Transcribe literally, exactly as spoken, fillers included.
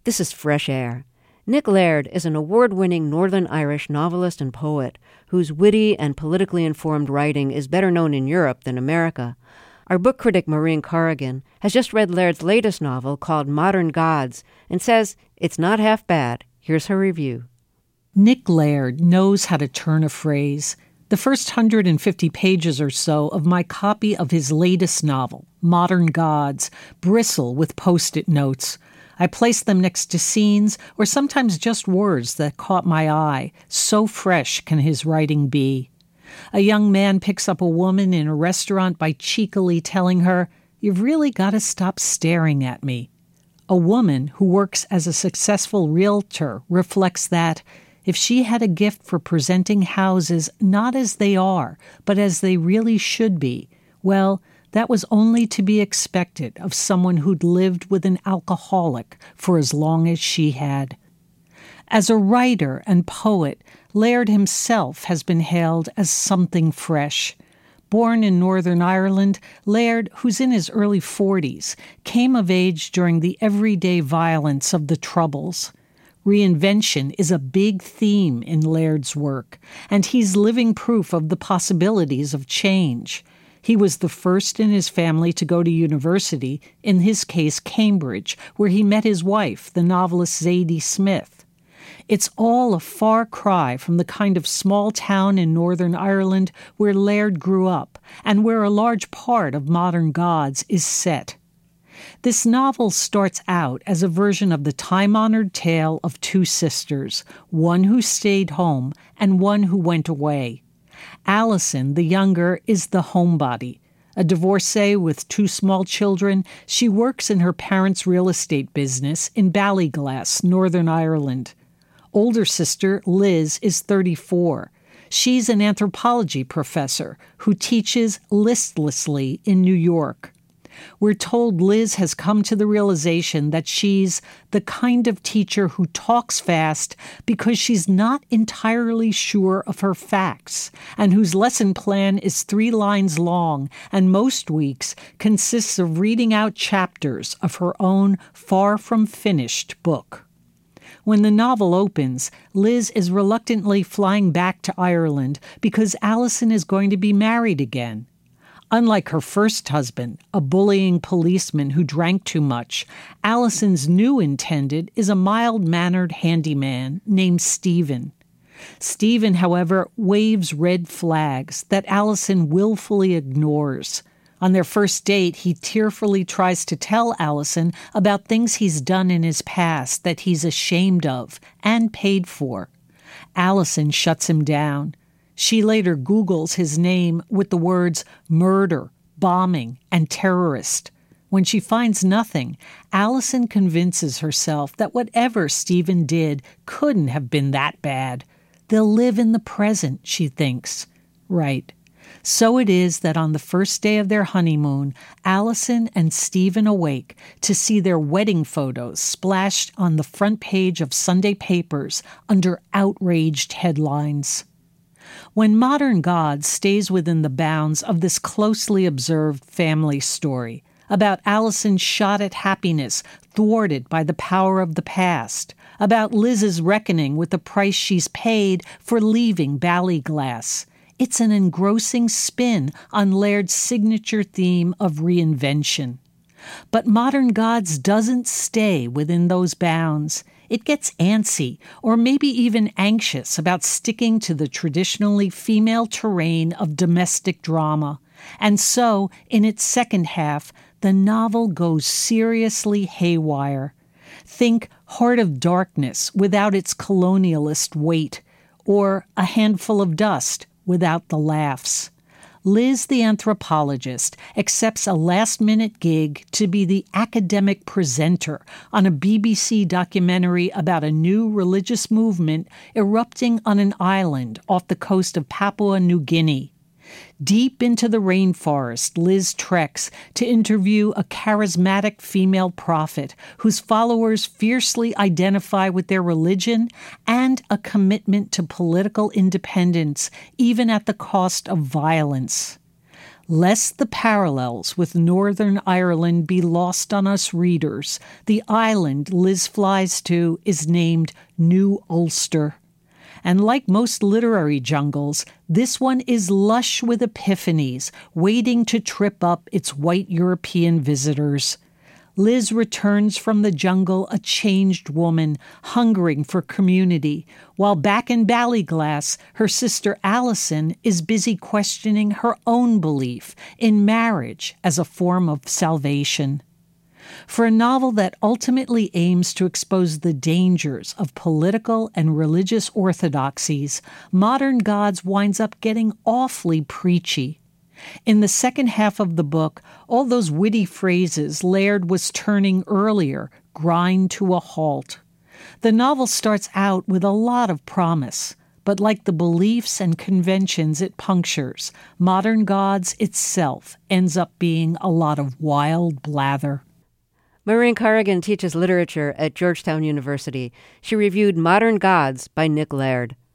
This is Fresh Air. Nick Laird is an award-winning Northern Irish novelist and poet whose witty and politically informed writing is better known in Europe than America. Our book critic Maureen Corrigan has just read Laird's latest novel called Modern Gods and says it's not half bad. Here's her review. Nick Laird knows how to turn a phrase. The first one hundred fifty pages or so of my copy of his latest novel, Modern Gods, bristle with Post-it notes. I place them next to scenes or sometimes just words that caught my eye. So fresh can his writing be. A young man picks up a woman in a restaurant by cheekily telling her, "You've really got to stop staring at me." A woman who works as a successful realtor reflects that if she had a gift for presenting houses not as they are, but as they really should be, well, that was only to be expected of someone who'd lived with an alcoholic for as long as she had. As a writer and poet, Laird himself has been hailed as something fresh. Born in Northern Ireland, Laird, who's in his early forties, came of age during the everyday violence of the Troubles. Reinvention is a big theme in Laird's work, and he's living proof of the possibilities of change. He was the first in his family to go to university, in his case Cambridge, where he met his wife, the novelist Zadie Smith. It's all a far cry from the kind of small town in Northern Ireland where Laird grew up, and where a large part of Modern Gods is set. This novel starts out as a version of the time-honored tale of two sisters, one who stayed home and one who went away. Allison, the younger, is the homebody. A divorcee with two small children, she works in her parents' real estate business in Ballyglass, Northern Ireland. Older sister, Liz, is thirty-four. She's an anthropology professor who teaches listlessly in New York. We're told Liz has come to the realization that she's the kind of teacher who talks fast because she's not entirely sure of her facts, and whose lesson plan is three lines long and most weeks consists of reading out chapters of her own far-from-finished book. When the novel opens, Liz is reluctantly flying back to Ireland because Allison is going to be married again. Unlike her first husband, a bullying policeman who drank too much, Allison's new intended is a mild-mannered handyman named Stephen. Stephen, however, waves red flags that Allison willfully ignores. On their first date, he tearfully tries to tell Allison about things he's done in his past that he's ashamed of and paid for. Allison shuts him down. She later Googles his name with the words murder, bombing, and terrorist. When she finds nothing, Allison convinces herself that whatever Stephen did couldn't have been that bad. They'll live in the present, she thinks. Right. So it is that on the first day of their honeymoon, Allison and Stephen awake to see their wedding photos splashed on the front page of Sunday papers under outraged headlines. When Modern Gods stays within the bounds of this closely observed family story about Allison's shot at happiness thwarted by the power of the past, about Liz's reckoning with the price she's paid for leaving Ballyglass, it's an engrossing spin on Laird's signature theme of reinvention. But Modern Gods doesn't stay within those bounds. It gets antsy, or maybe even anxious, about sticking to the traditionally female terrain of domestic drama. And so, in its second half, the novel goes seriously haywire. Think Heart of Darkness without its colonialist weight, or A Handful of Dust without the laughs. Liz, the anthropologist, accepts a last-minute gig to be the academic presenter on a B B C documentary about a new religious movement erupting on an island off the coast of Papua New Guinea. Deep into the rainforest, Liz treks to interview a charismatic female prophet whose followers fiercely identify with their religion and a commitment to political independence, even at the cost of violence. Lest the parallels with Northern Ireland be lost on us readers, the island Liz flies to is named New Ulster. And like most literary jungles, this one is lush with epiphanies, waiting to trip up its white European visitors. Liz returns from the jungle a changed woman, hungering for community, while back in Ballyglass, her sister Alison is busy questioning her own belief in marriage as a form of salvation. For a novel that ultimately aims to expose the dangers of political and religious orthodoxies, Modern Gods winds up getting awfully preachy. In the second half of the book, all those witty phrases Laird was turning earlier grind to a halt. The novel starts out with a lot of promise, but like the beliefs and conventions it punctures, Modern Gods itself ends up being a lot of wild blather. Maureen Corrigan teaches literature at Georgetown University. She reviewed Modern Gods by Nick Laird.